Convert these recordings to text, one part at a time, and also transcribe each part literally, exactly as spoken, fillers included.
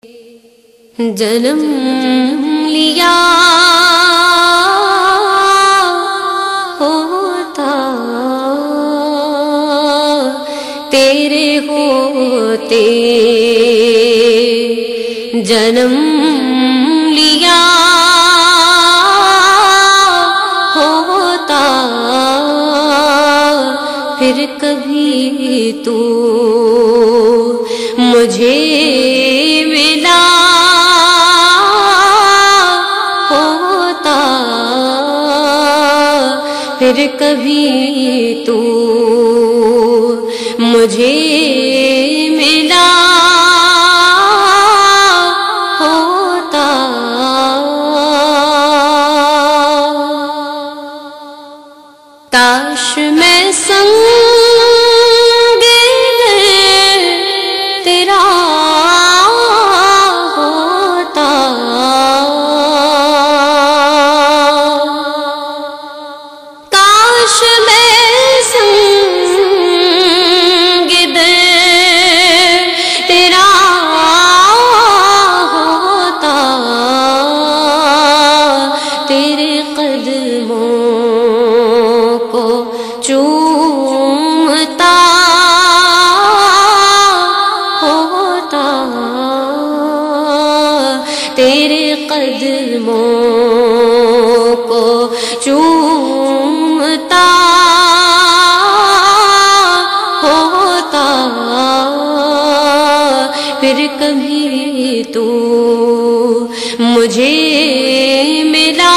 جنم لیا ہوتا تیرے ہوتے، جنم لیا ہوتا پھر کبھی تو مجھے ملا ہوتا، پھر کبھی تو مجھے ملا ہوتا۔ کاش میں سنگ تیرا ہوتا، کاش میں سنگ تیرا ہوتا، تیرے قدموں کو چومتا ہوتا، تیرے قدموں کو چومتا ہوتا، پھر کبھی تو مجھے ملا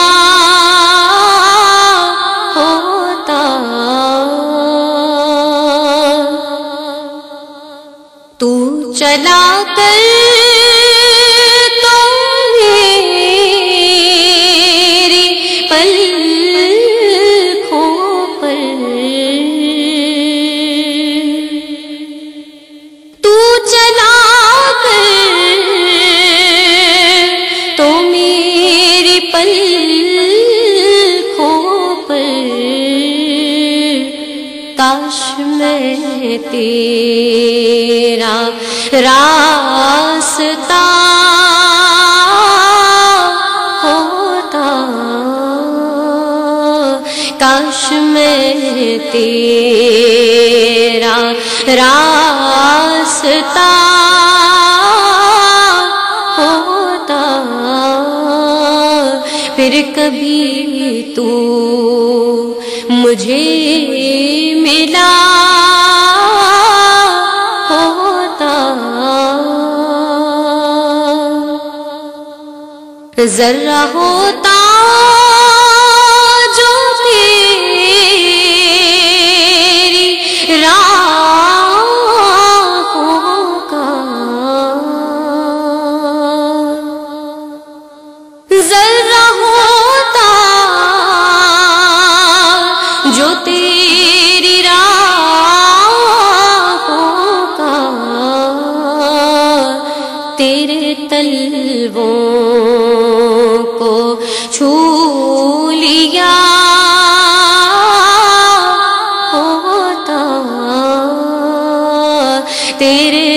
ہوتا۔ تو چلا کر تو میری پلکوں پر، تو چلا کر تو میری پلکوں پر، کاش میں تیرا راستہ ہوتا، کاش میں تیرا راستہ ہوتا، پھر کبھی تو مجھے ملا ہوتا۔ ذرہ ہوتا جو تیری راہوں کا، ذرہ ہوتا جو تیری راہوں کا، تیرے تلووں کو چھو لیا ہوتا، تیرے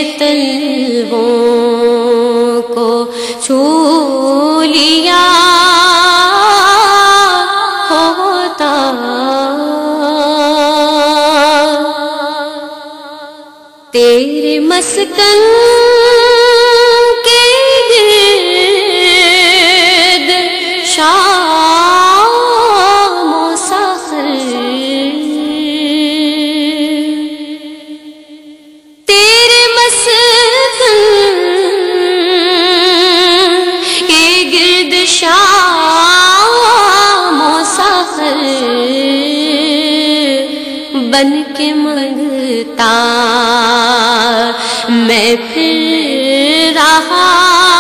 تلووں کو چھو لیا ہوتا، تیرے مسکن کے گرد شام و سحر، تیرے مسکن کے گرد شام و سحر، بن کے منگتا میں پھر رہا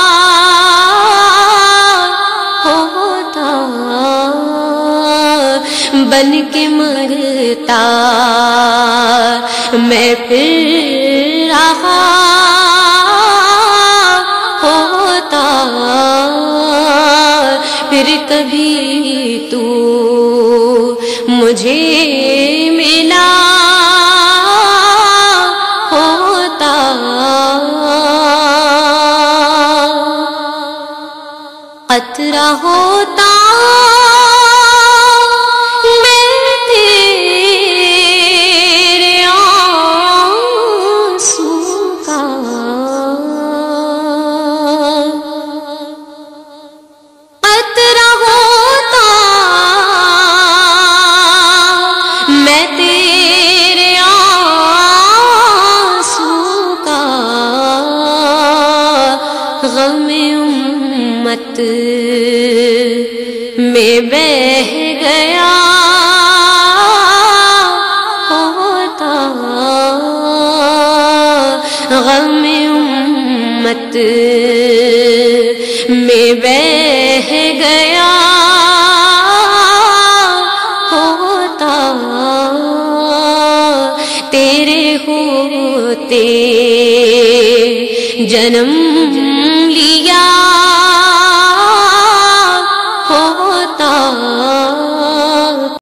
ہوتا، بن کے مرتا میں پھر رہا ہوتا، پھر کبھی تو مجھے ملا ہوتا۔ قطرہ ہوتا میں تیرے آنسو کا، قطرہ ہوتا میں تیرے آنسو کا، غم امت میں بہہ گیا ہوتا، غم امت میں بہہ گیا ہوتا، تیرے ہوتے جنم